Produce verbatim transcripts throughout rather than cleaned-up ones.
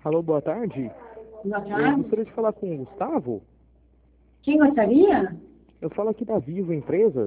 Alô, boa tarde. Boa Eu tarde. gostaria de falar com o Gustavo. Quem gostaria? Eu falo aqui da Vivo Empresas.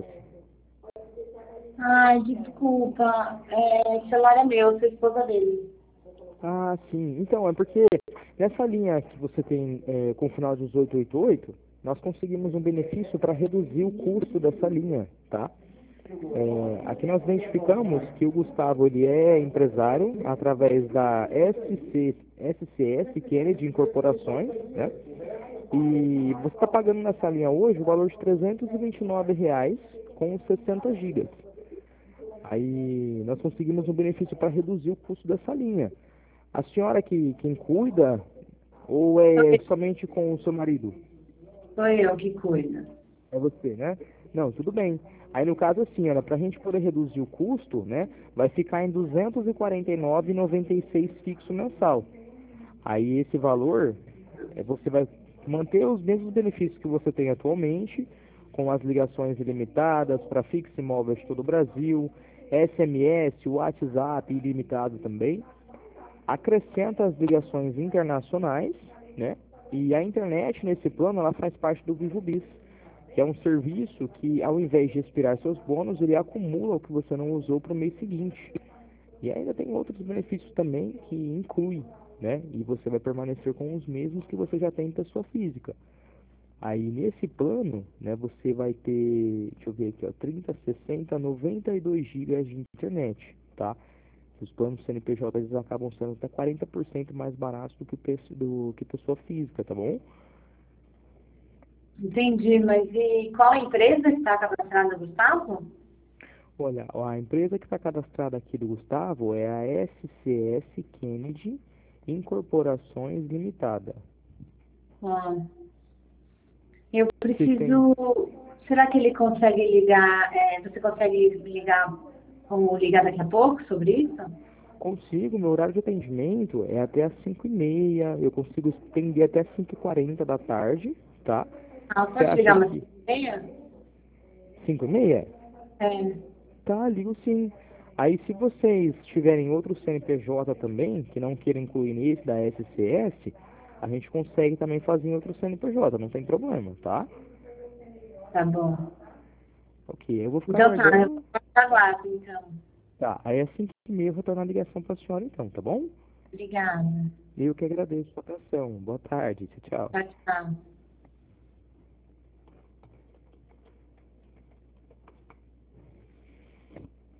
Ai, desculpa. É, o celular é meu, sou esposa dele. Ah, sim. Então, é porque nessa linha que você tem é, com o final de dezoito oitenta e oito, nós conseguimos um benefício para reduzir o custo dessa linha, tá? É, aqui nós identificamos que o Gustavo ele é empresário através da S C, S C S Kennedy Incorporações, né? E você está pagando nessa linha hoje o valor de trezentos e vinte e nove reais com sessenta gigas. Aí nós conseguimos um benefício para reduzir o custo dessa linha. A senhora que quem cuida ou é somente com o seu marido? Sou eu que cuido. É você, né? Não, tudo bem. Aí no caso assim, olha, para a gente poder reduzir o custo, né, vai ficar em duzentos e quarenta e nove reais e noventa e seis centavos fixo mensal. Aí esse valor, é, você vai manter os mesmos benefícios que você tem atualmente, com as ligações ilimitadas para fixo e móvel de todo o Brasil, S M S, WhatsApp ilimitado também. Acrescenta as ligações internacionais, né? E a internet nesse plano ela faz parte do Vivo Bis, que é um serviço que ao invés de expirar seus bônus, ele acumula o que você não usou para o mês seguinte. E ainda tem outros benefícios também que inclui, né? E você vai permanecer com os mesmos que você já tem em pessoa física. Aí nesse plano, né, você vai ter, deixa eu ver aqui, ó, trinta, sessenta, noventa e dois gigas de internet, tá? Os planos C N P J eles acabam sendo até quarenta por cento mais baratos do que, preço, do que pessoa física, tá bom? Entendi, mas e qual empresa está cadastrada, Gustavo? Olha, a empresa que está cadastrada aqui do Gustavo é a S C S Kennedy Incorporações Limitada. Ah, eu Você tem preciso. Será que ele consegue ligar? É, você consegue ligar? Vamos ligar daqui a pouco sobre isso? Consigo, meu horário de atendimento é até às cinco e meia, eu consigo estender até às cinco e quarenta da tarde, tá? Ah, Você pode acha ligar umas que meia? cinco e meia? É, Tá, ligo sim. Aí se vocês tiverem outro C N P J também, que não queiram incluir nesse da S C S, a gente consegue também fazer em outro C N P J, não tem problema, tá? tá bom. Ok, eu vou ficar Então tá, eu aguardando. vou aguardo, então. Tá, aí às cinco e meia eu vou tornar a ligação pra senhora então, tá bom? Obrigada. Eu que agradeço a sua atenção. Boa tarde, tchau, tchau. Tchau, tchau.